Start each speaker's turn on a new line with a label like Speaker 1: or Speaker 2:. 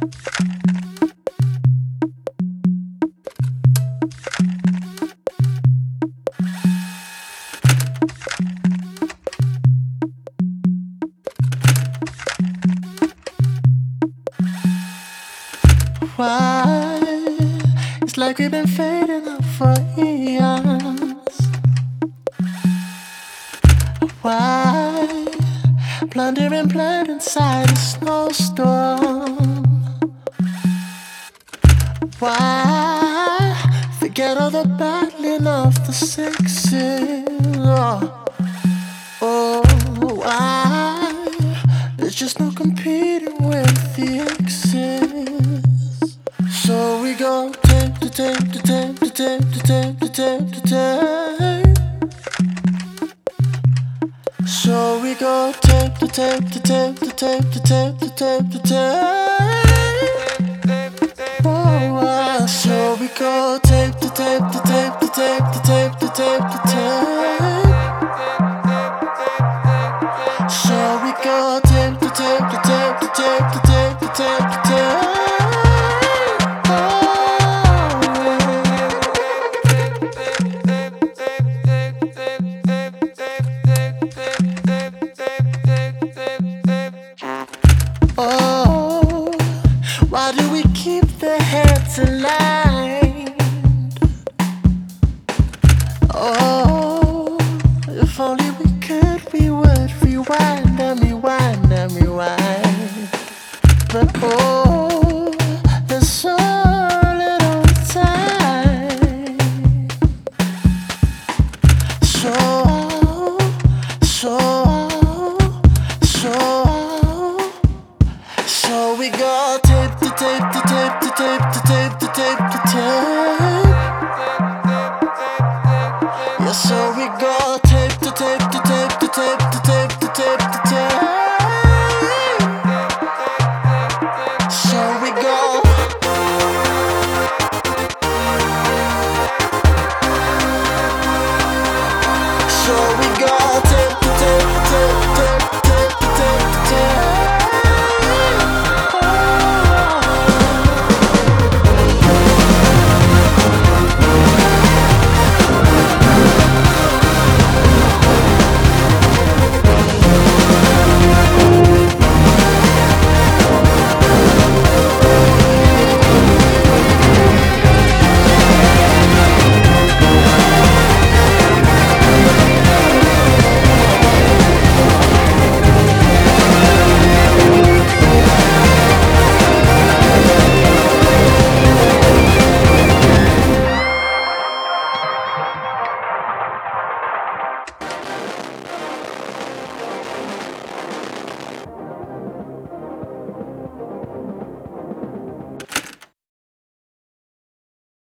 Speaker 1: Why? It's like we've been fading out for eons. Why? Plundering blind inside a snowstorm. Why? Forget all the battling of the sexes. Oh, why? There's just no competing with the exes. So we go tape to tape to tape to tape to tape to tape to tape. So we go tape to tape to tape to tape to tape to tape to tape. Oh, so we go tape to tape to tape to tape to tape to tape to tape. So we go tape to tape to tape to tape to tape to tape to tape. Oh, why do we keep the heads aligned? Oh, if only we could, we would rewind and rewind and rewind. But oh, there's so little time. So we go tape to tape to tape.